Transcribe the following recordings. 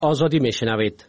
آزادی میشنوید.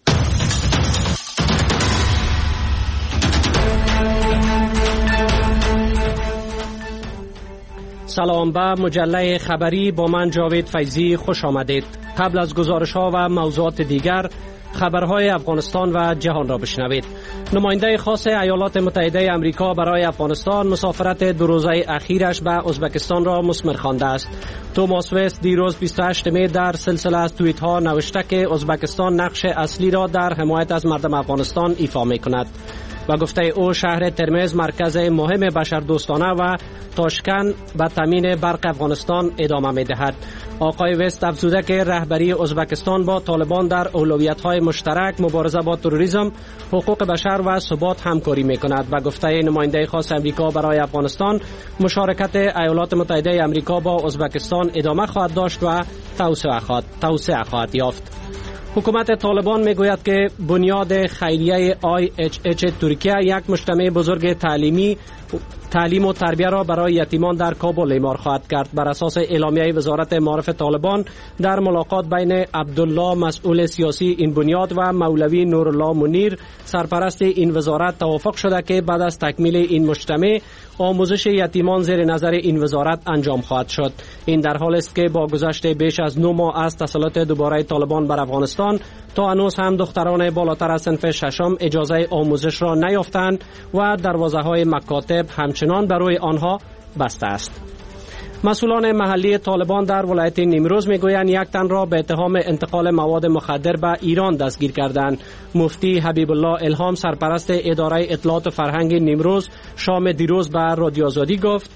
سلام، به مجله خبری با من جاوید فیضی خوش آمدید. قبل از گزارش‌ها و موضوعات دیگر خبرهای افغانستان و جهان را بشنوید. نماینده خاص ایالات متحده آمریکا برای افغانستان مسافرت 2 روزه اخیرش به ازبکستان را مثمر خوانده است. توماس وست دیروز 28 می در سلسله از توییت ها نوشته که ازبکستان نقش اصلی را در حمایت از مردم افغانستان ایفا می کند و گفته او شهر ترمز مرکز مهم بشردوستانه و تاشکند به تامین برق افغانستان ادامه می دهد. آقای وست افزوده که رهبری ازبکستان با طالبان در اولویت‌های مشترک، مبارزه با تروریسم، حقوق بشر و ثبات همکاری می کند و گفته نماینده خاص آمریکا برای افغانستان مشارکت ایالات متحده آمریکا با ازبکستان ادامه خواهد داشت و توسعه خواهد یافت. حکومت طالبان میگوید که بنیاد خیریه IHH ترکیه یک مجتمع بزرگ تعلیم و تربیه را برای یتیمان در کابل اعمار خواهد کرد. بر اساس اعلامیه وزارت معارف طالبان در ملاقات بین عبدالله مسئول سیاسی این بنیاد و مولوی نورالله منیر سرپرست این وزارت توافق شده که بعد از تکمیل این مجتمع آموزش یتیمان زیر نظر این وزارت انجام خواهد شد. این در حالی است که با گذشت بیش از 9 ماه از تسلط دوباره طالبان بر افغانستان تا هنوز هم دختران بالاتر از صنف ششم اجازه آموزش را نیافتند و دروازه‌های مکاتب همچنان برای آنها بسته است. مسئولان محلی طالبان در ولایت نیمروز میگویند یک تن را به اتهام انتقال مواد مخدر به ایران دستگیر کردند. مفتی حبیب الله الهام سرپرست اداره اطلاعات و فرهنگ نیمروز شام دیروز به رادیو آزادی گفت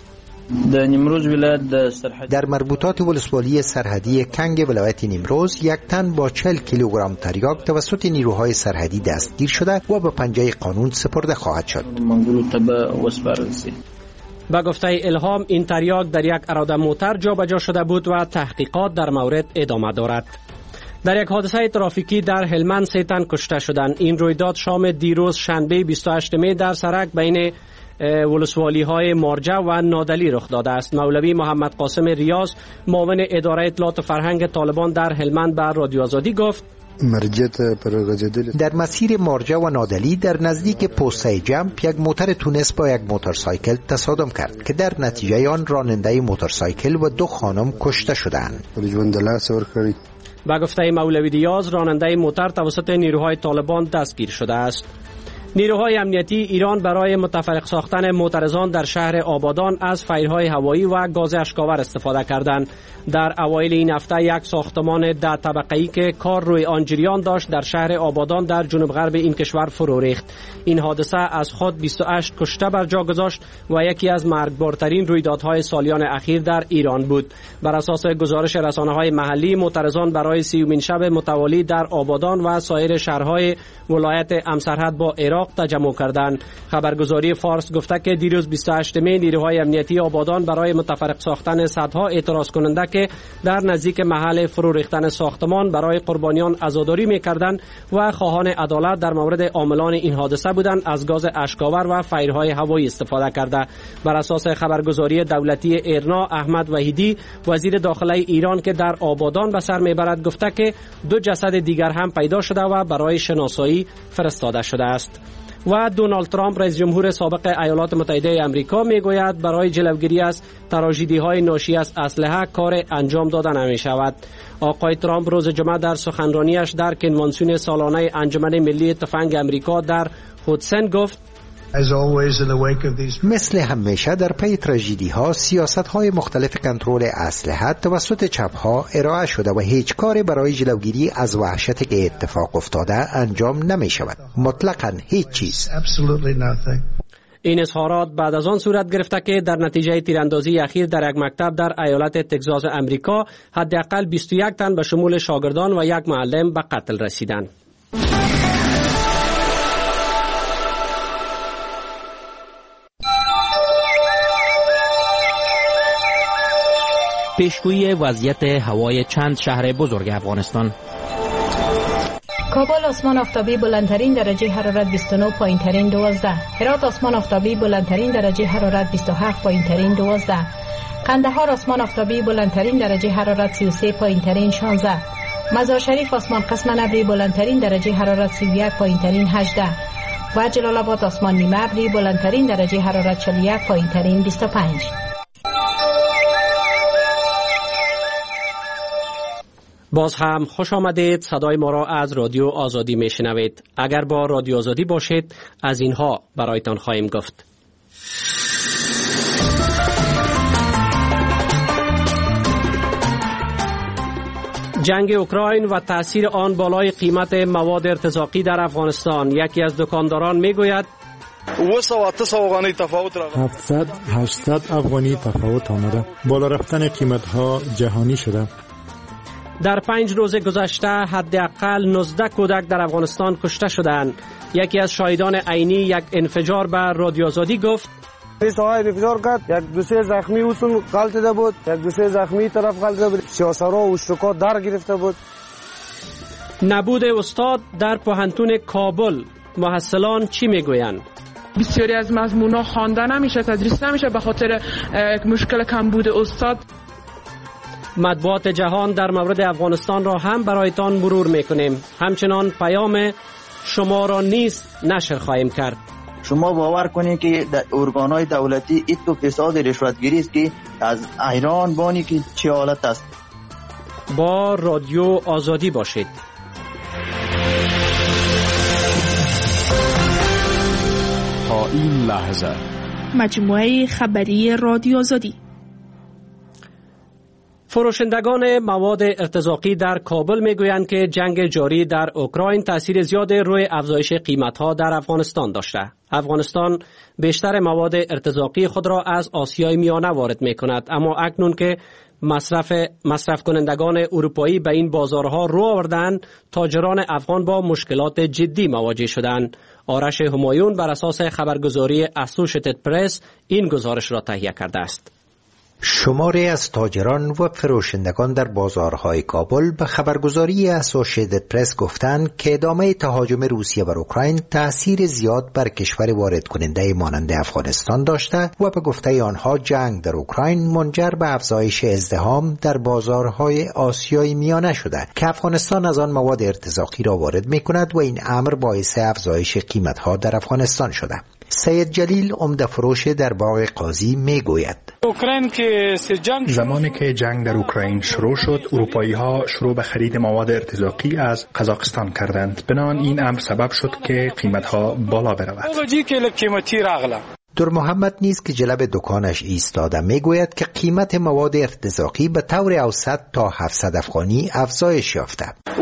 در مربوطات ولسوالی سرحدی کنگ ولایت نیمروز یک تن با 40 کیلوگرم تریاک توسط نیروهای سرحدی دستگیر شده و به پنجه قانون سپرده خواهد شد. با گفته الهام این تریاک در یک اراده موتر جابجا شده بود و تحقیقات در مورد ادامه دارد. در یک حادثه ترافیکی در هلمند 3 تن کشته شدند. این رویداد شام دیروز شنبه 28 می در سرک بین ولسوالی های مارجه و نادلی رخ داده است. مولوی محمد قاسم ریاض معاون اداره اطلاعات و فرهنگ طالبان در هلمند به رادیو آزادی گفت در مسیر مارجه و نادلی در نزدیک پوسته جمپ یک موتر تونس با یک موتورسایکل تصادم کرد که در نتیجه آن راننده موتورسایکل و 2 خانم کشته شدند. با گفته مولوی ریاض راننده موتر توسط نیروهای طالبان دستگیر شده است. نیروهای امنیتی ایران برای متفرق ساختن معترضان در شهر آبادان از فیرهای هوایی و گاز اشک‌آور استفاده کردند. در اوایل این هفته یک ساختمان 10 طبقه‌ای که کار روی آن جریان داشت در شهر آبادان در جنوب غرب این کشور فرو ریخت. این حادثه از خود 28 کشته بر جا گذاشت و یکی از مرگبارترین رویدادهای سالیان اخیر در ایران بود. بر اساس گزارش رسانه‌های محلی معترضان برای 30مین شب متوالی در آبادان و سایر شهرهای ولایت همسرحد با عراق تجمع کردند. خبرگزاری فارس گفته که دیروز 28 می نیروهای امنیتی آبادان برای متفرق ساختن صدها اعتراض کننده که در نزدیک محل فرو ریختن ساختمان برای قربانیان عزاداری می‌کردند و خواهان عدالت در مورد عاملان این حادثه بودند از گاز اشک‌آور و فیرهای هوایی استفاده کرده. بر اساس خبرگزاری دولتی ایرنا احمد وحیدی وزیر داخله ایران که در آبادان به سر میبرد گفته که 2 جسد دیگر هم پیدا شده و برای شناسایی فرستاده شده است. و دونالد ترامپ رئیس جمهور سابق ایالات متحده آمریکا میگوید برای جلوگیری از تراژدی‌های ناشی از اسلحه کار انجام داده نمی‌شود. آقای ترامپ روز جمعه در سخنرانیش در کنوانسیون سالانه انجمن ملی تفنگ آمریکا در هودسن گفت مثل همیشه در پی تراژدی ها سیاست های مختلف کنترل اسلحه توسط چپ ها ارائه شده و هیچ کاری برای جلوگیری از وحشتی که اتفاق افتاده انجام نمی شود. مطلقاً هیچ چیز. این اظهارات بعد از آن صورت گرفته که در نتیجه تیراندازی اخیر در یک مکتب در ایالت تگزاس آمریکا حداقل 21 تن به شمول شاگردان و 1 معلم به قتل رسیدند. پیشگویی وضعیت هوای چند شهر بزرگ افغانستان. کابل آسمان آفتابی بلندترین درجه حرارت 29 پایینترین 12. هرات آسمان آفتابی بلندترین درجه حرارت 27 پایینترین 12. قندهار آسمان آفتابی بلندترین درجه حرارت 33 پایینترین 16. مزار شریف آسمان قسماً ابری بلندترین درجه حرارت 31 پایینترین 18 و جلال آباد آسمان نیمه ابری بلندترین درجه حرارت 41 پایینترین 25. باز هم خوش آمدید. صدای ما را از رادیو آزادی میشنوید. اگر با رادیو آزادی باشید از اینها برایتان خواهیم گفت. جنگ اوکراین و تأثیر آن بالای قیمت مواد ارتزاقی در افغانستان. یکی از دکانداران میگوید 700-800 افغانی تفاوت آمده. بالا رفتن قیمت ها جهانی شده. در 5 روز گذشته حداقل 19 کودک در افغانستان کشته شدند. یکی از شاهدان عینی یک انفجار به رادیو آزادی گفت ساعت انفجار کرد، یک دو سه زخمی اوسون غلطیده بود، یک دو سه زخمی طرف غلطیده بود، شاسرا و اشتکا در گرفته بود. نبود استاد در پوهنتون کابل. محصلان چی میگویند؟ بسیاری از مضمون‌ها خوانده نمیشه، تدریس نمیشه به خاطر مشکل کمبود استاد. مطبوعات جهان در مورد افغانستان را هم برایتان مرور میکنیم. همچنان پیام شما را نیز نشر خواهیم کرد. شما باور کنید که ارگان‌های دولتی این تو فساد رشوتگیری است که از ایران بانی که چه حالت است. با رادیو آزادی باشید. تا این لحظه مجموعه خبری رادیو آزادی. فروشندگان مواد ارتزاقی در کابل میگویند که جنگ جاری در اوکراین تاثیر زیاد روی افزایش قیمت‌ها در افغانستان داشته. افغانستان بیشتر مواد ارتزاقی خود را از آسیای میانه وارد می‌کند، اما اکنون که مصرف کنندگان اروپایی به این بازارها رو آوردند، تاجران افغان با مشکلات جدی مواجه شدند. آرش همایون بر اساس خبرگزاری اسوشیتد پرس این گزارش را تهیه کرده است. شماری از تاجران و فروشندگان در بازارهای کابل به خبرگزاری اسوشیتد پرس گفتند که ادامه تهاجم روسیه بر اوکراین تأثیر زیاد بر کشور وارد کننده مانند افغانستان داشته و به گفته آنها جنگ در اوکراین منجر به افزایش ازدحام در بازارهای آسیای میانه شده که افغانستان از آن مواد ارتزاقی را وارد می کند و این امر باعث افزایش قیمتها در افغانستان شده. سید جلیل عمده فروش در باغ قاضی می گوید زمانی که جنگ در اوکراین شروع شد، اروپایی ها شروع به خرید مواد ارتزاقی از قزاقستان کردند. بنابراین این امر سبب شد که قیمت ها بالا برود. در محمد نیز که جلب دکانش ایستاده میگوید که قیمت مواد ارتزاقی به طور اوسط تا 700 افغانی افزایش یافته. 700-800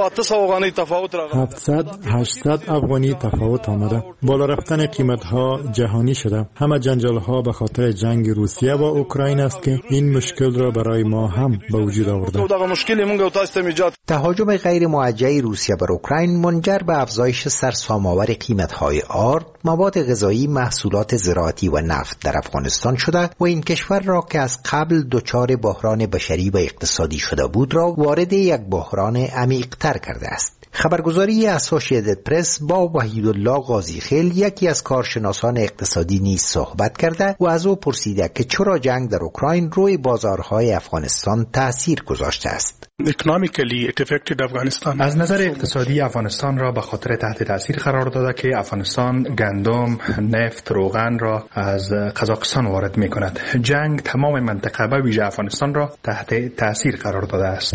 افغانی تفاوت آمده. بالا رفتن قیمت ها جهانی شده. همه جنجال ها به خاطر جنگ روسیه و اوکراین است که این مشکل را برای ما هم به وجود آورده. تهاجم غیر موجه روسیه بر اوکراین منجر به افزایش سرسام‌آور قیمت های آرد، مواد غذایی، محصولات زراعتی و نفت در افغانستان شده و این کشور را که از قبل دچار بحران بشری و اقتصادی شده بود را وارد یک بحران عمیق‌تر کرده است. خبرگزاری اسوشیتد پرس با وحیدالله قاضیخیل یکی از کارشناسان اقتصادی نیز صحبت کرده و از او پرسیده که چرا جنگ در اوکراین روی بازارهای افغانستان تأثیر گذاشته است. از نظر اقتصادی افغانستان را به خاطر تحت تأثیر قرار داده که افغانستان گندم، نفت، روغن را از قزاقستان وارد می کند. جنگ تمام منطقه به ویژه افغانستان را تحت تأثیر قرار داده است.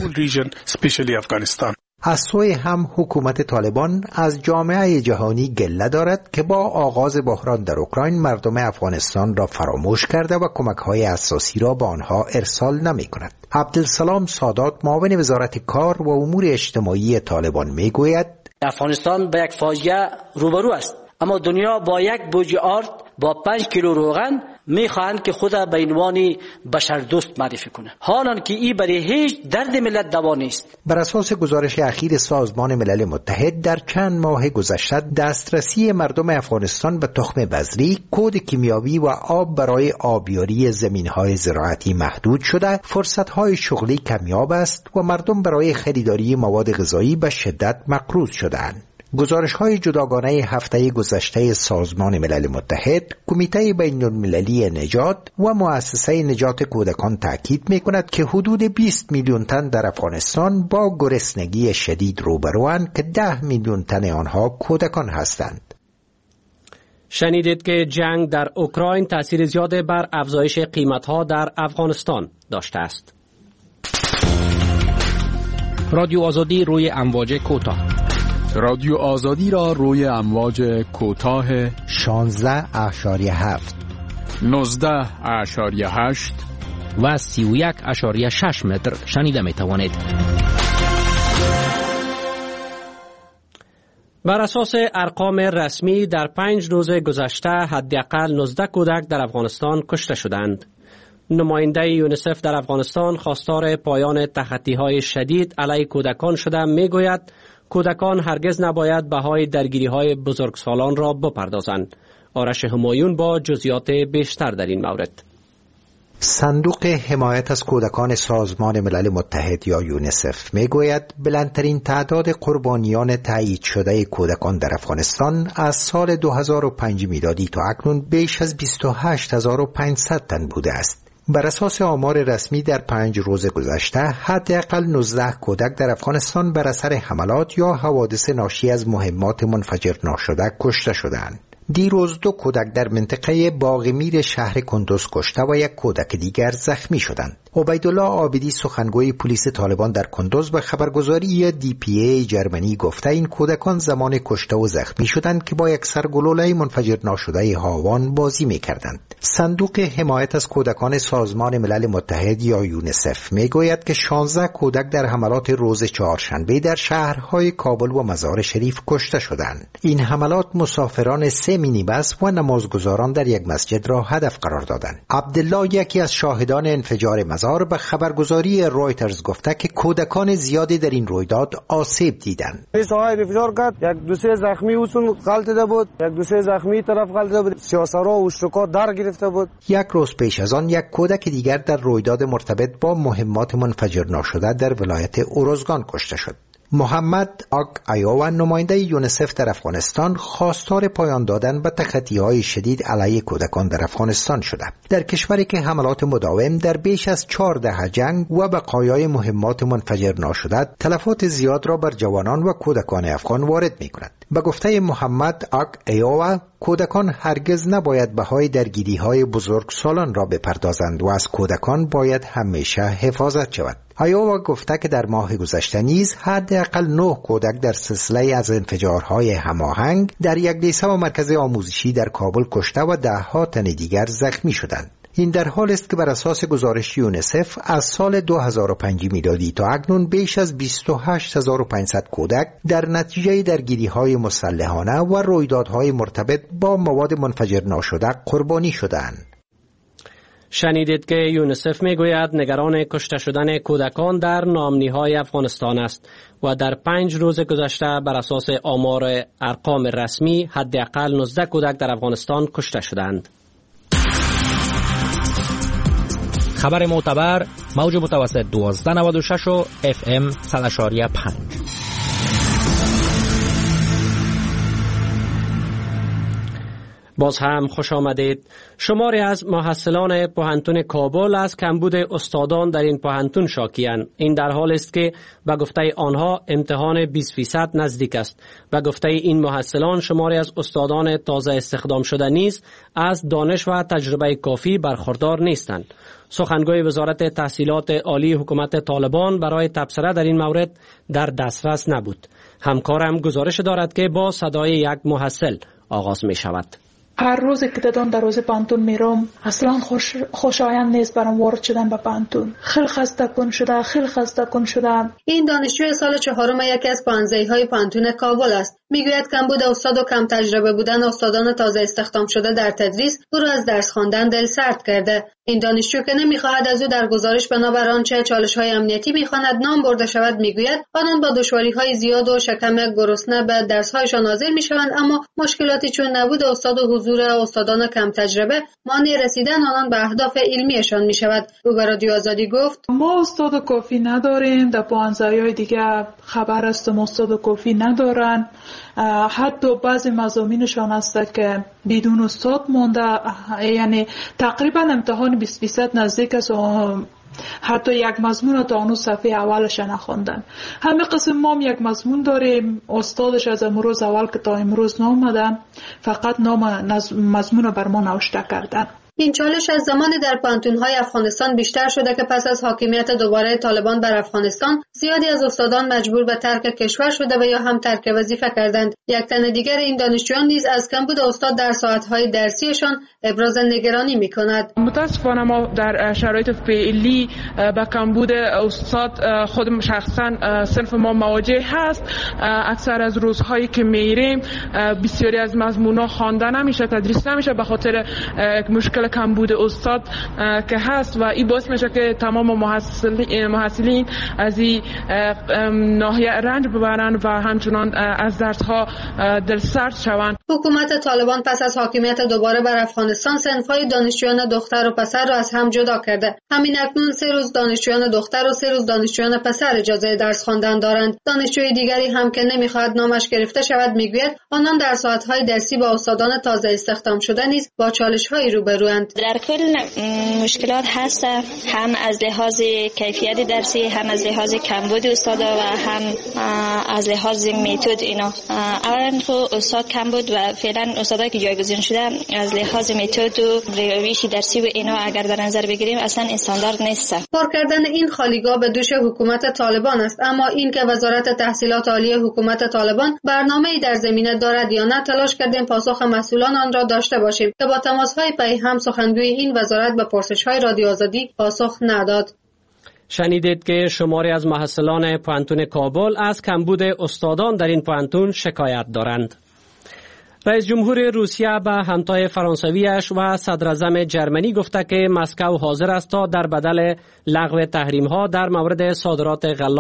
از سوی هم حکومت طالبان از جامعه جهانی گله دارد که با آغاز بحران در اوکراین مردم افغانستان را فراموش کرده و کمک‌های اساسی را به آنها ارسال نمی‌کند. عبدالسلام سادات معاون وزارت کار و امور اجتماعی طالبان می‌گوید افغانستان به یک فاجعه روبرو است، اما دنیا با یک بوجه آرد با 5 کیلو روغن میخواهند که خود به عنوان بشر دوست معرفی کنه، حالان که این برای هیچ درد ملت دوا نیست. بر اساس گزارش اخیر سازمان ملل متحد در چند ماه گذشته دسترسی مردم افغانستان به تخم بذری، کود کیمیاوی و آب برای آبیاری زمینهای زراعتی محدود شده، فرصتهای شغلی کمیاب است و مردم برای خریداری مواد غذایی به شدت مقروض شدند. گزارش‌های جداگانه هفته گذشته سازمان ملل متحد، کمیته بین‌المللی نجات و مؤسسه نجات کودکان تاکید می‌کند که حدود 20 میلیون تن در افغانستان با گرسنگی شدید روبروند که 10 میلیون تن آنها کودکان هستند. شنیدید که جنگ در اوکراین تأثیر زیاد بر افزایش قیمت‌ها در افغانستان داشته است. رادیو آزادی روی امواج کوتاه. رادیو آزادی را روی امواج کوتاه 16.7 19.8 و 31.6 متر شنیده می توانید. بر اساس ارقام رسمی در 5 روز گذشته حداقل 19 کودک در افغانستان کشته شدند. نماینده یونیسف در افغانستان خواستار پایان تخطی‌های شدید علیه کودکان شده میگوید کودکان هرگز نباید بهای درگیری‌های بزرگسالان را بپردازند. آرش همایون با جزئیات بیشتر در این مورد. صندوق حمایت از کودکان سازمان ملل متحد یا یونیسف میگوید بلندترین تعداد قربانیان تایید شده کودکان در افغانستان از سال 2005 میلادی تا اکنون بیش از 28500 تن بوده است. بر اساس آمار رسمی در 5 روز گذشته حداقل 19 کودک در افغانستان بر اثر حملات یا حوادث ناشی از مهمات منفجر ناشده کشته شدند. دیروز 2 کودک در منطقه باغمیر شهر کندوز کشته و 1 کودک دیگر زخمی شدند. عبیدالله عابدی سخنگوی پلیس طالبان در کندوز به خبرگزاری DPA جرمنی گفته این کودکان زمان کشته و زخمی شدند که با یک سرگلوله منفجر ناشده هاوان بازی می‌کردند. صندوق حمایت از کودکان سازمان ملل متحد یا یونیسف میگوید که 16 کودک در حملات روز چهارشنبه در شهرهای کابل و مزار شریف کشته شدند. این حملات مسافران 3 مینیبس و نمازگزاران در یک مسجد را هدف قرار دادند. عبدالله یکی از شاهدان انفجار مزار به خبرگزاری رویترز گفته که کودکان زیادی در این رویداد آسیب دیدند. ساحه انفجار کرد، 1-2 زخمی اوسون غلطیده بود، 1-2 زخمی طرف غلطیده بود، سیاسرا و اشتکا در گرفته بود. 1 روز پیش از آن 1 کودک دیگر در رویداد مرتبط با مهمات منفجر ناشده در ولایت اوروزگان کشته شد. محمد آگ ایووا نماینده یونیسف در افغانستان خواستار پایان دادن به تخطی‌های شدید علیه کودکان در افغانستان شده. در کشوری که حملات مداوم در بیش از 4 دهه جنگ و بقایای مهمات منفجر ناشده تلفات زیاد را بر جوانان و کودکان افغان وارد می‌کند. به گفته محمد آگ ایووا کودکان هرگز نباید بهای درگیری‌های بزرگسالان را بپردازند و از کودکان باید همیشه حفاظت شود. ایووا گفته که در ماه گذشته نیز حداقل 9 کودک در سلسله از انفجارهای هماهنگ در یک لیسه و مرکز آموزشی در کابل کشته و 10 ها تن دیگر زخمی شدند. این در حال است که بر اساس گزارش یونیسف از سال 2005 میلادی تا اکنون بیش از 28500 کودک در نتیجه درگیری‌های مسلحانه و رویدادهای مرتبط با مواد منفجر ناشده قربانی شدند. شنیدید که یونیسف میگوید نگران کشته شدن کودکان در ناامنی‌های افغانستان است و در 5 روز گذشته بر اساس آمار ارقام رسمی حداقل 19 کودک در افغانستان کشته شدند. خبر معتبر موج متوسط 1296 و FM 100.5. باز هم خوش آمدید. شماری از محصلان پوهنتون کابل از کمبود استادان در این پوهنتون شاکی‌اند. این در حال است که به گفته آنها امتحان 20% نزدیک است. به گفته این محصلان شماری از استادان تازه استخدام شده نیز از دانش و تجربه کافی برخوردار نیستند. سخنگوی وزارت تحصیلات عالی حکومت طالبان برای تبصره در این مورد در دسترس نبود. همکارم گزارش دارد که با صدای یک محصل آغاز می شود. هر روز که دادن در روز پانتون میرم اصلا خوشایند نیست برام وارد شدن به پانتون. خیلی خسته کن شدم. این دانشجوی سال 4 یکی از پانزه‌های پانتون کابل است. میگوید کمبود استاد و کم تجربه بودن استادان تازه استخدام شده در تدریس او را از درس خواندن دلسرد کرده. این دانشجو که نمیخواهد از او در گزارش بنابر آنچه چالش‌های امنیتی میخواند نام برده شود میگوید آنان با دشواری‌های زیاد و شکم گرسنه به درس‌هایشان حاضر میشوند، اما مشکلاتی چون نبود استاد و حضور استادان کم تجربه مانع رسیدن آنان به اهداف علمیشان میشود. او به رادیو آزادی گفت ما استاد کافی نداریم، در پانزه‌های دیگه خبر است ما استاد کافی ندارن. حتی بعضی مضامینشان است که بدون استاد مونده، یعنی تقریبا امتحان 20% نزدیک است، حتی یک مضمون تا اون صفحه اولش نخوندن. همه قسم ما یک مضمون داریم، استادش از امروز اول که تا امروز نامدن، فقط نام مضمون بر ما نوشته کردن. این چالش از زمانی در پانتون‌های افغانستان بیشتر شده که پس از حاکمیت دوباره طالبان بر افغانستان زیادی از استادان مجبور به ترک کشور شده و یا هم ترک وظیفه کردند. یک تن دیگر این دانشجویان نیز از کمبود استاد در ساعت‌های درسیشان ابراز نگرانی می‌کند. متأسفانه ما در شرایط فعلی با کمبود استاد خودم شخصا صنف ما مواجه هست. اکثر از روزهایی که میریم بسیاری از مضمون‌ها خوانده نمیشه، تدریس نمیشه به خاطر مشکل کمبود استاد که هست و این باعث میشه که تمام محصلین از این ناحیه رنج ببرن و همچنان از درس‌ها دلسرد شوند. حکومت طالبان پس از حاکمیت دوباره بر افغانستان صنف‌های دانشجویان دختر و پسر را از هم جدا کرده. همین اکنون 3 روز دانشجویان دختر و 3 روز دانشجویان پسر اجازه درس خواندن دارند. دانشجوی دیگری هم که نمیخواهد نامش گرفته شود میگوید آنان در ساعت‌های درسی با استادان تازه استخدام شده نیز با چالش‌های روبروند. در کل مشکلات هست، هم از لحاظ کیفیت درسی، هم از لحاظ کمبود استادا و هم از لحاظ متد. اینا اولا خب استاد کم بود و فعلا استادایی که جایگزین شده از لحاظ متد و روش درسی و اینا اگر در نظر بگیریم اصلا استاندارد نیست. پر کردن این خالیگاه به دوش حکومت طالبان است، اما این که وزارت تحصیلات عالی حکومت طالبان برنامه‌ای در زمینه دارد یا نه تلاش کردیم پاسخ مسئولان آن را داشته باشیم که با تماس‌های پی هم سخنگوی این وزارت به پرسش‌های رادیو آزادی پاسخ نداد. شنیدید که شماری از محصلان پانتون کابل از کمبود استادان در این پانتون شکایت دارند. رئیس جمهور روسیه به همتای فرانسویش و صدر اعظم جرمنی گفته که مسکو حاضر است تا در بدل لغو تحریم ها در مورد صادرات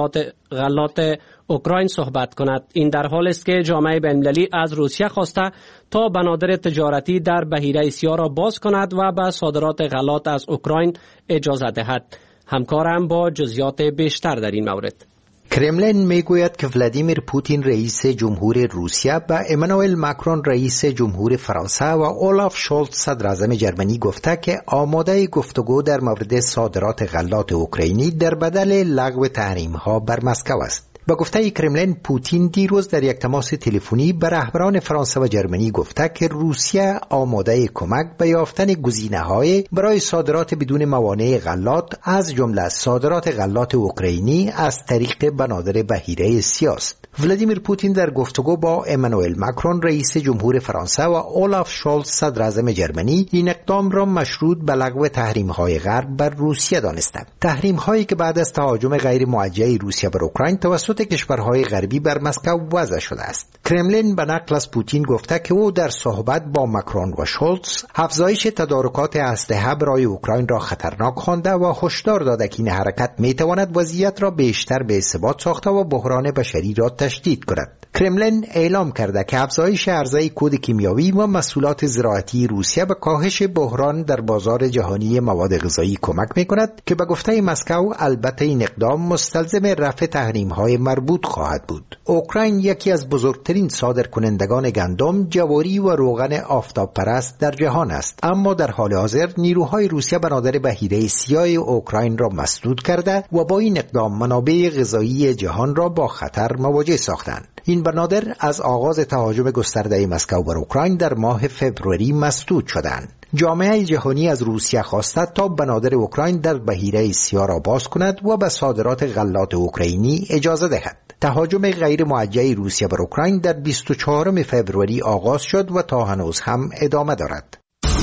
غلات اوکراین صحبت کند. این در حالی است که جامعه بین‌المللی از روسیه خواسته تا بنادر تجارتی در بحیره سیاه را باز کند و به صادرات غلات از اوکراین اجازه دهد. همکارم با جزئیات بیشتر در این مورد. کرملین میگوید که ولادیمیر پوتین رئیس جمهور روسیه و امانوئل ماکرون رئیس جمهور فرانسه و اولاف شولز صدر اعظم جرمنی گفته که آماده گفتگو در مورد صادرات غلات اوکراینی در بدل لغو تحریم‌ها بر مسکو است. با گفته کرملین، پوتین دیروز در یک تماس تلفنی به رهبران فرانسه و جرمنی گفته که روسیه آماده کمک به یافتن گزینه‌های برای صادرات بدون موانع غلات، از جمله صادرات غلات اوکراینی از طریق بنادر بحیره سیاه است. ولادیمیر پوتین در گفتگو با امانوئل ماکرون رئیس جمهور فرانسه و اولاف شولز صدر اعظم جرمنی این اقدام را مشروط به لغو تحریم‌های غرب بر روسیه دانستند. تحریم‌هایی که بعد از تهاجم غیر موجه روسیه بر اوکراین توسط کشورهای غربی بر مسکو وضع شده است. کرملین به نقل از پوتین گفته که او در صحبت با ماکرون و شولز افزایش تدارکات اسلحه برای اوکراین را خطرناک خوانده و هشدار داده که این حرکت میتواند وضعیت را بیشتر به ثبات ساخته و بحران بشری را تشدید کند. کرملین اعلام کرده که افزایش عرضه کود کیمیاوی و محصولات زراعتی روسیه به کاهش بحران در بازار جهانی مواد غذایی کمک می‌کند که به گفته مسکو البته این اقدام مستلزم رفع تحریم‌های مربوط خواهد بود. اوکراین یکی از بزرگترین صادرکنندگان گندم، جواری و روغن آفتاب پرست در جهان است، اما در حال حاضر نیروهای روسیه بنادر بحیره سیاه اوکراین را مسدود کرده و با این اقدام منابع غذایی جهان را با خطر مواجه ساختند. این بنادر از آغاز تهاجم گسترده مسکو بر اوکراین در ماه فوریه مسدود شدند. جامعه جهانی از روسیه خواسته تا بنادر اوکراین در بحیره سیاه را باز کند و به صادرات غلات اوکراینی اجازه دهد. تهاجم غیر موجه روسیه بر اوکراین در 24 فوریه آغاز شد و تا هنوز هم ادامه دارد.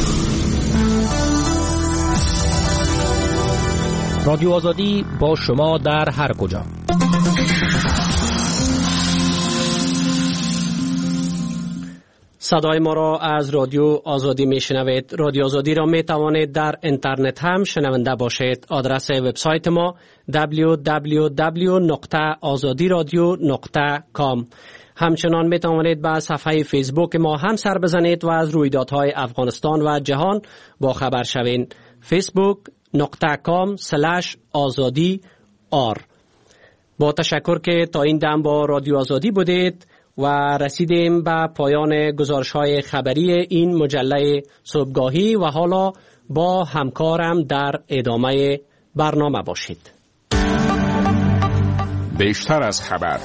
رادیو آزادی با شما در هر کجا. صدای ما را از رادیو آزادی می شنوید. رادیو آزادی را می توانید در اینترنت هم شنونده باشید. آدرس وبسایت ما www.azadiradio.com. همچنان می توانید به صفحه فیسبوک ما هم سر بزنید و از رویدادهای افغانستان و جهان با خبر شوید. facebook.com/azadi.r. با تشکر که تا این دم با رادیو آزادی بودید. و رسیدیم به پایان گزارش‌های خبری این مجله صبحگاهی و حالا با همکارم در ادامه برنامه باشید. بیشتر از خبر.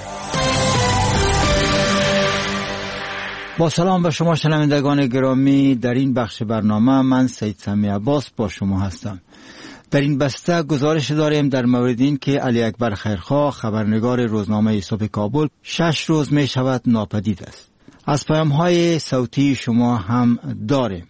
با سلام به شما شنوندگان گرامی، در این بخش برنامه من سید سمی عباس با شما هستم. در این بسته گزارش داریم در مورد این که علی اکبر خیرخواه خبرنگار روزنامه صبح کابل 6 روز می شود ناپدید است. از پیام‌های صوتی شما هم داریم،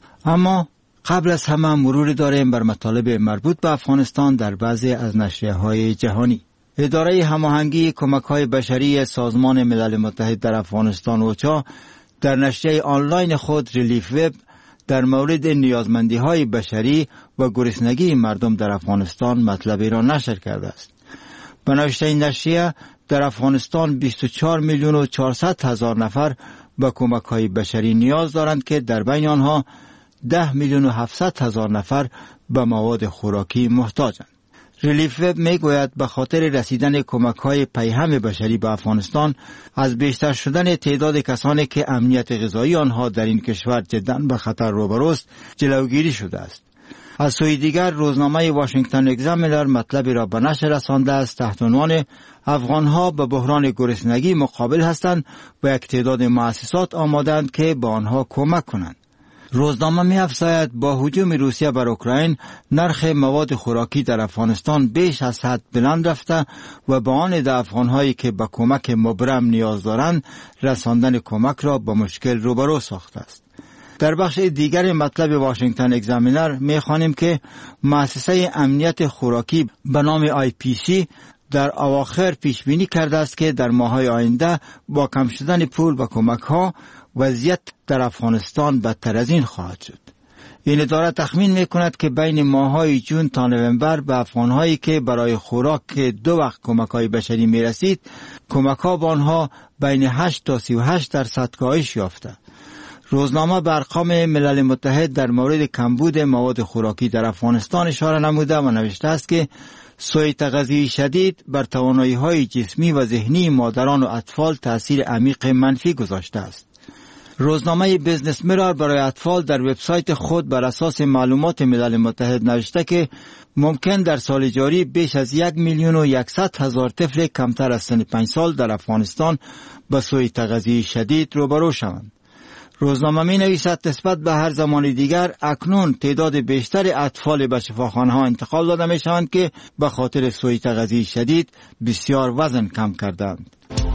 اما قبل از همه مرور داریم بر مطالب مربوط به افغانستان در بعضی از نشریه‌های جهانی. اداره هماهنگی کمک‌های بشری سازمان ملل متحد در افغانستان اوچا در نشریه آنلاین خود ریلیف وب در مورد نیازمندی‌های بشری و گرسنگی مردم در افغانستان مطلبی را نشر کرده است. به نوشته این نشریه در افغانستان 24 میلیون و 400 هزار نفر به کمک‌های بشری نیاز دارند که در بین آنها 10 میلیون و 700 هزار نفر به مواد خوراکی محتاجند. ریلیف وب می گوید به خاطر رسیدن کمک‌های پیهم بشری به افغانستان از بیشتر شدن تعداد کسانی که امنیت غذایی آنها در این کشور جداً به خطر روبروست جلوگیری شده است. از سوی دیگر روزنامه واشنگتن اگزامینر مطلبی را به نشر رسانده است تحت عنوان افغانها به بحران گرسنگی مقابل هستند و یک تعداد مؤسسات آمادند که به آنها کمک کنند. روزنامه می افزاید با هجوم روسیه بر اوکراین نرخ مواد خوراکی در افغانستان بیش از حد بلند رفته و به آن ده افغانهایی که به کمک مبرم نیاز دارند رساندن کمک را با مشکل روبرو ساخته است. در بخش دیگر مطلب واشنگتن اگزامینر می خوانیم که مؤسسه امنیت خوراکی به نام IPC در اواخر پیش بینی کرده است که در ماه‌های آینده با کم شدن پول و کمک‌ها وضعیت در افغانستان بدتر از این خواهد شد. این اداره تخمین می‌کند که بین ماه‌های جون تا نوامبر به افغان‌هایی که برای خوراک 2 وقت کمک‌های بشری می‌رسید، کمک‌ها به آنها بین 8 تا 38% کاهش یافته. روزنامه به ارقام ملل متحد در مورد کمبود مواد خوراکی در افغانستان اشاره نموده و نوشته است که سوء تغذیه شدید بر توانایی‌های جسمی و ذهنی مادران و اطفال تأثیر عمیق منفی گذاشته است. روزنامه بیزنس میرر برای اطفال در وبسایت خود بر اساس معلومات ملل متحد نوشته که ممکن در سال جاری بیش از 1 میلیون و 100 هزار طفل کمتر از سن 5 سال در افغانستان با سوء تغذیه شدید روبرو شوند. روزنامه می نویسد نسبت به هر زمان دیگر اکنون تعداد بیشتر اطفال به شفاخانه ها انتقال داده می شوند که به خاطر سوء تغذیه شدید بسیار وزن کم کردند.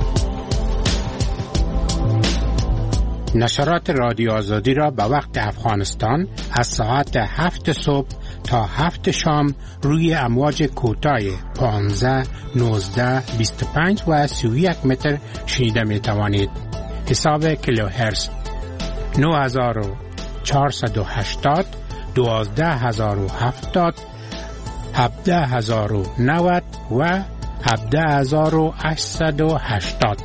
نشرات رادیو آزادی را به وقت افغانستان از ساعت 7 صبح تا 7 شام روی امواج کوتاه 15, 19, 25 و 31 متر شنیده می توانید. حساب کیلوهرتز 9480, 12070, 17090 و 17880.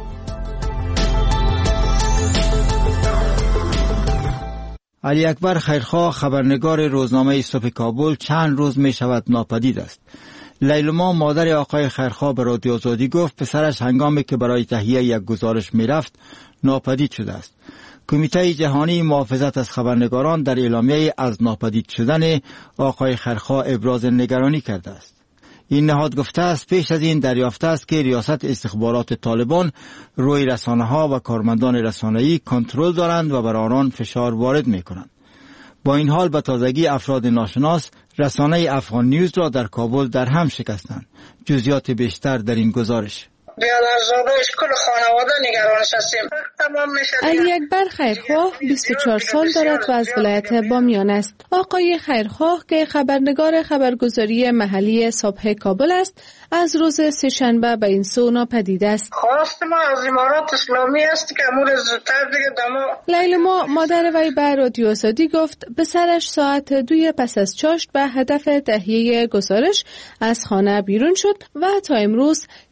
علی اکبر خیرخواه خبرنگار روزنامه صبح کابل چند روز می شود ناپدید است. لیلما مادر آقای خیرخواه به رادیو آزادی گفت پسرش هنگامی که برای تهیه یک گزارش می رفت ناپدید شده است. کمیته جهانی محافظت از خبرنگاران در اعلامیه از ناپدید شدن آقای خیرخواه ابراز نگرانی کرده است. این نهاد گفته است پیش از این دریافته است که ریاست استخبارات طالبان روی رسانه‌ها و کارمندان رسانه‌ای کنترل دارند و بر آنان فشار وارد می‌کنند. با این حال به تازگی افراد ناشناس رسانه افغان نیوز را در کابل در هم شکستند. جزئیات بیشتر در این گزارش. علی اکبر خیرخواه 24 سال دارد و از ولایت بامیان است. آقای خیرخواه که خبرنگار خبرگزاری محلی صبح کابل است از روز سه‌شنبه به این سو ناپدید است. خواست ما از امارات اسلامی است که امور زودتر دیگه دما. لیلما مادر وی به رادیو آزادی گفت پسرش ساعت 2 پس از چاشت به هدف تهیه گزارش از خانه بیرون شد و تا امروز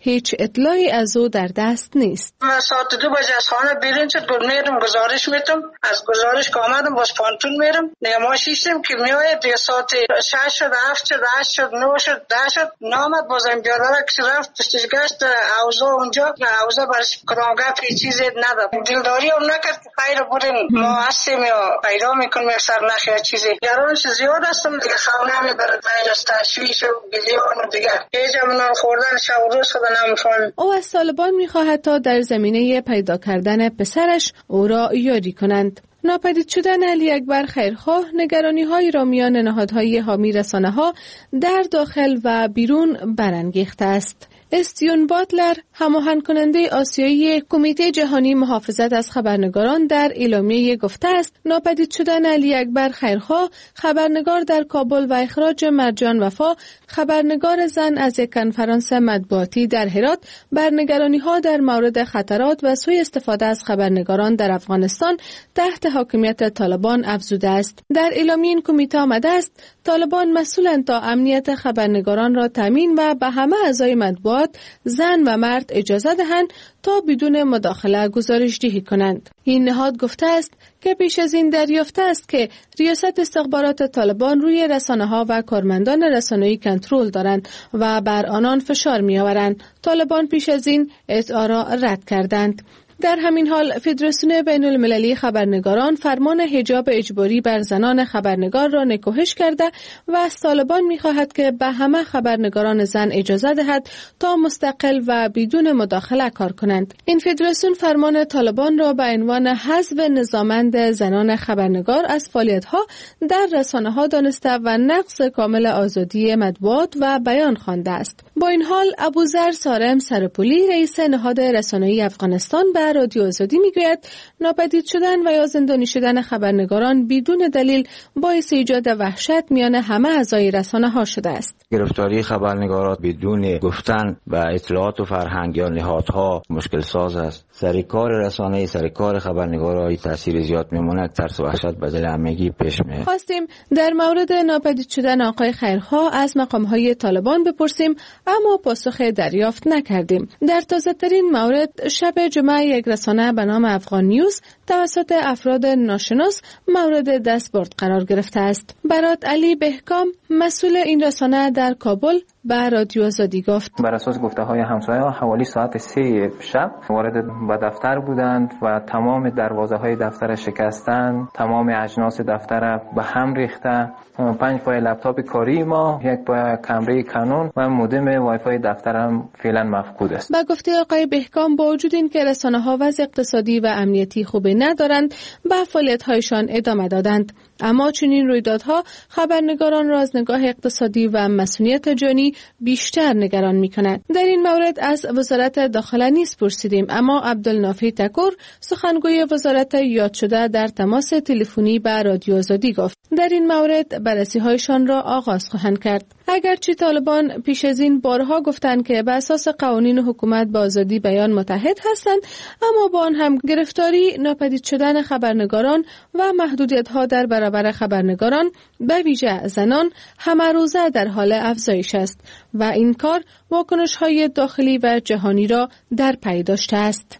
هیچ اطلاعی از او در دست نیست. من ساعت 2 بجه از خانه بیرون شد میرم گزارش میتم، از گزارش که آمدم باز پانتون میرم نمایش ایستم که میآید دیگه ساعت 6 شد 7 شد 8 شد 9 شد 10 شد نامد بازم بیاداره که رفت پشتش گشت اوضاع اونجا اوضاع برش کرامگاه پی چیزی نداد دلداری هم نکرد که خیر بودیم ما هستیم یا پیدا میکنیم یک سرنخ یا چیزی گرانش زیاد هستم دیگه خونه میبرد من از تشویش و بیلیون و دیگه یه جمعنا خوردن شب و روز خدا نمیفهم. او از طالبان میخواهد تا در زمینه پیدا کردن پسرش او را یاری کنند. ناپدید شدن علی اکبر خیرخواه نگرانی‌هایی را میان نهادهای حامی رسانه‌ها در داخل و بیرون برانگیخته است. استیون باتلر، هماهنگ کننده آسیایی کمیته جهانی محافظت از خبرنگاران، در اعلامیه گفته است ناپدید شدن علی اکبر خیرخواه، خبرنگار در کابل و اخراج مرجان وفا، خبرنگار زن، از یک کنفرانس مطبوعاتی در هرات بر نگرانی‌ها در مورد خطرات و سوء استفاده از خبرنگاران در افغانستان تحت حاکمیت طالبان افزوده است. در اعلامیه این کمیته آمده است طالبان مسئولند تا امنیت خبرنگاران را تامین و به همه اعضای مطبوعات زن و مرد اجازه دهند تا بدون مداخله گزارش‌دهی کنند. این نهاد گفته است که پیش از این دریافته است که ریاست استخبارات طالبان روی رسانه‌ها و کارمندان رسانه‌ای کنترل دارند و بر آنان فشار می‌آورند. طالبان پیش از این ادعا را رد کردند. در همین حال فدراسیون بین المللی خبرنگاران فرمان حجاب اجباری بر زنان خبرنگار را نکوهش کرده و از طالبان می‌خواهد که به همه خبرنگاران زن اجازه دهد تا مستقل و بدون مداخله کار کنند. این فدراسیون فرمان طالبان را به عنوان حذف نظاممند زنان خبرنگار از فعالیت‌ها در رسانه‌ها دانسته و نقض کامل آزادی مطبوعات و بیان خوانده است. با این حال ابوذر سارم سرپولی، رئیس نهاد رسانه‌ای افغانستان، به رادیو آزادی میگوید ناپدید شدن و یا زندانی شدن خبرنگاران بدون دلیل باعث ایجاد وحشت میان همه اعضای رسانه‌ها شده است. گرفتاری خبرنگاران بدون گفتن و اطلاعات و فرهنگ یا نهادها مشکل ساز است. سرکار رسانه‌ای، سرکار خبرنگارای تاثیر زیاد میمونه، ترس و وحشت به دل همگی پیش میاد. خواستیم در مورد ناپدید شدن آقای خیرخواه از مقام‌های طالبان بپرسیم اما پاسخ دریافت نکردیم. در تازه‌ترین مورد شب جمعه یک رسانه به نام افغان نیوز توسط افراد ناشناس مورد دستبرد قرار گرفته است. برات علی بهکام، مسئول این رسانه در کابل، به رادیو آزادی گفت بر اساس گفته‌های همسایه‌ها حوالی ساعت 3 شب وارد به دفتر بودند و تمام دروازه‌های دفتر شکستند، تمام اجناس دفتر به هم ریخته، 5 پای لپتاپ کاری ما، 1 پای کامره کانون و مودم وای فای دفترم فعلا مفقود است. با گفته آقای بهکام با وجود اینکه رسانه‌ها وضع اقتصادی و امنیتی خوبی ندارند، به فعالیت‌هایشان ادامه دادند. اما چنین رویدادها خبرنگاران را از نگاه اقتصادی و مسئولیت جانی بیشتر نگران می‌کند. در این مورد از وزارت داخله نیز پرسیدیم، اما عبدالنافی تکور، سخنگوی وزارت یاد شده، در تماس تلفنی با رادیو آزادی گفت در این مورد بررسی‌هایشان را آغاز خواهند کرد. اگرچه طالبان پیش از این بارها گفتند که به اساس قوانین حکومت با آزادی بیان متحد هستند، اما با آن هم گرفتاری، ناپدید شدن خبرنگاران و محدودیت‌ها در برابر خبرنگاران به ویژه زنان همه روزه در حال افزایش است و این کار واکنش‌های داخلی و جهانی را در پی داشته است.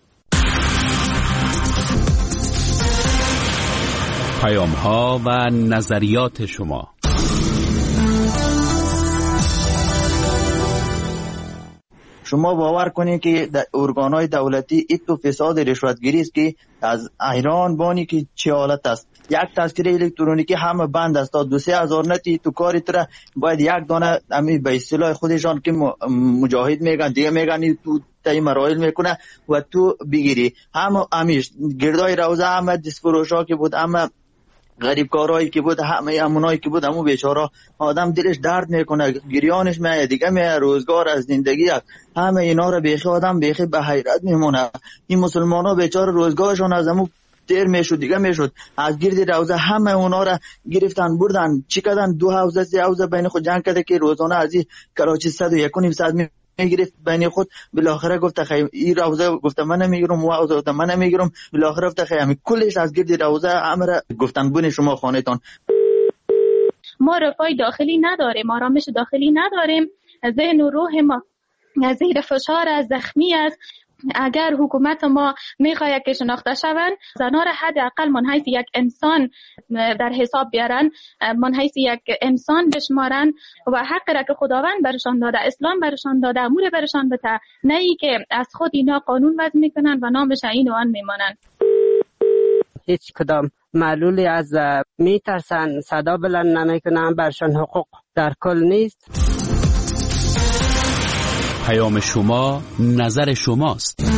پیام‌ها و نظریات شما. شما باور کنید که ارگان‌های دولتی ایتو فساد رشوتگیری است که از ایران بانی که چه حالت است. یک تذکره الکترونیکی همه بند است تا 2-3 هزار نتی تو کاری تر باید یک دانه امی به اصطلاح خودشان که مجاهد میگن دیگه میگن تو تای مراحل میکنه و تو بگیری همه امیش گردای روزه همه دستفروشا که بود، همه غریب کارهایی که بود، همه امونایی که بود، همون بیچاره آدم دلش درد میکنه، گریانش میاد دیگه، روزگار از زندگی است. همه اینا رو بیخی آدم بیخی به حیرت میمونه. این مسلمانا بیچاره روزگارشون از همون دیر میشد دیگه میشد. از گرد روزه همه اونا را گرفتن بردن چی کردن، 2 حوزه 3 حوزه بین خود جنگ کرده که روزانه از این کراچی 101.5 میگرفت بین خود. بالاخره گفت خیر این روزه گفت من نمیگیرم و روزه گفت من نمیگیرم. بالاخره گفت خیر کلش از گرد روزه امر گفتن بون شما خانهتان. ما رفاه داخلی نداریم، آرامش داخلی نداریم، ذهن و روح ما زیر فشار است، زخمی است. اگر حکومت ما میخواهد که شناخته شوند، زنها را حداقل من حیث یک انسان در حساب بیارن، من حیث یک انسان بشمارن و حق را که خداوند برشان داده، اسلام برشان داده، امور برشان بده، نه ای که از خود اینا قانون وضع میکنن و نامش این و آن میمانن. هیچ کدام معلولی از میترسن، صدا بلند نمیکنن، برشان حقوق در کل نیست. پیام شما، نظر شماست.